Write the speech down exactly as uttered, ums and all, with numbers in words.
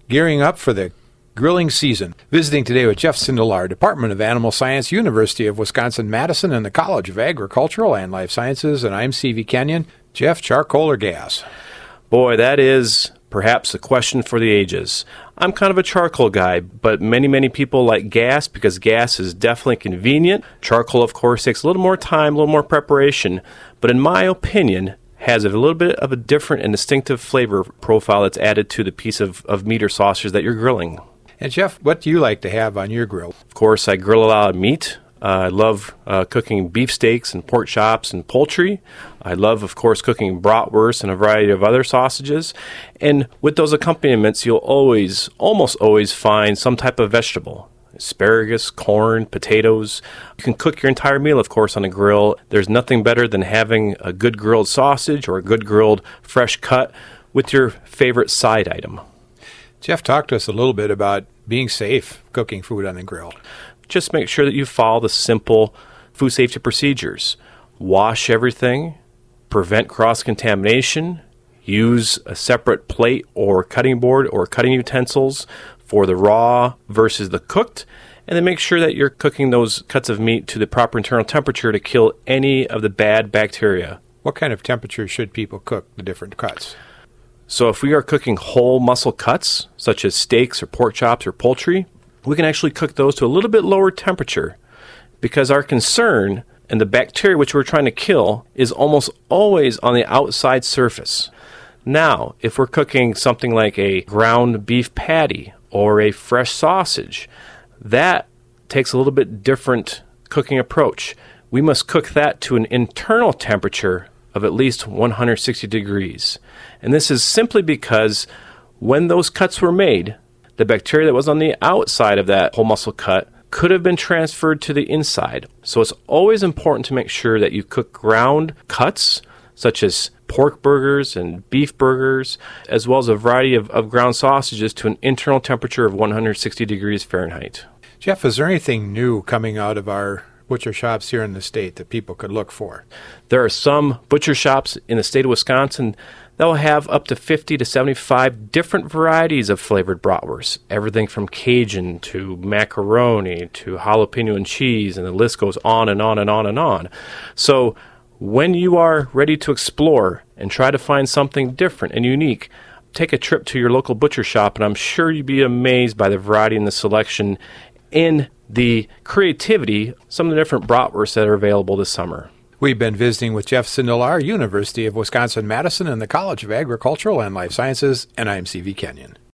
gearing up for the grilling season. Visiting today with Jeff Sindelar, Department of Animal Science, University of Wisconsin-Madison, and the College of Agricultural and Life Sciences, and I'm C V Kenyon. Jeff, charcoal or gas? Boy, that is perhaps a question for the ages. I'm kind of a charcoal guy, but many, many people like gas because gas is definitely convenient. Charcoal, of course, takes a little more time, a little more preparation, but in my opinion, has a little bit of a different and distinctive flavor profile that's added to the piece of, of meat or sausage that you're grilling. And Jeff, what do you like to have on your grill? Of course, I grill a lot of meat. Uh, I love uh, cooking beef steaks and pork chops and poultry. I love, of course, cooking bratwurst and a variety of other sausages. And with those accompaniments, you'll always, almost always find some type of vegetable. Asparagus, corn, potatoes. You can cook your entire meal, of course, on a grill. There's nothing better than having a good grilled sausage or a good grilled fresh cut with your favorite side item. Jeff, talk to us a little bit about being safe cooking food on the grill. Just make sure that you follow the simple food safety procedures. Wash everything, prevent cross-contamination, use a separate plate or cutting board or cutting utensils for the raw versus the cooked, and then make sure that you're cooking those cuts of meat to the proper internal temperature to kill any of the bad bacteria. What kind of temperature should people cook the different cuts? So if we are cooking whole muscle cuts, such as steaks or pork chops or poultry, we can actually cook those to a little bit lower temperature because our concern and the bacteria which we're trying to kill is almost always on the outside surface. Now, if we're cooking something like a ground beef patty or a fresh sausage, that takes a little bit different cooking approach. We must cook that to an internal temperature of at least one hundred sixty degrees. And this is simply because when those cuts were made, the bacteria that was on the outside of that whole muscle cut could have been transferred to the inside. So it's always important to make sure that you cook ground cuts, such as pork burgers and beef burgers, as well as a variety of, of ground sausages to an internal temperature of one hundred sixty degrees Fahrenheit. Jeff, is there anything new coming out of our butcher shops here in the state that people could look for? There are some butcher shops in the state of Wisconsin that will have up to fifty to seventy-five different varieties of flavored bratwurst, everything from Cajun to macaroni to jalapeno and cheese, and the list goes on and on and on and on. So when you are ready to explore and try to find something different and unique, take a trip to your local butcher shop, and I'm sure you'd be amazed by the variety and the selection and the creativity, some of the different bratwursts that are available this summer. We've been visiting with Jeff Sindelar, University of Wisconsin-Madison, and the College of Agricultural and Life Sciences, and I'm C V Kenyon.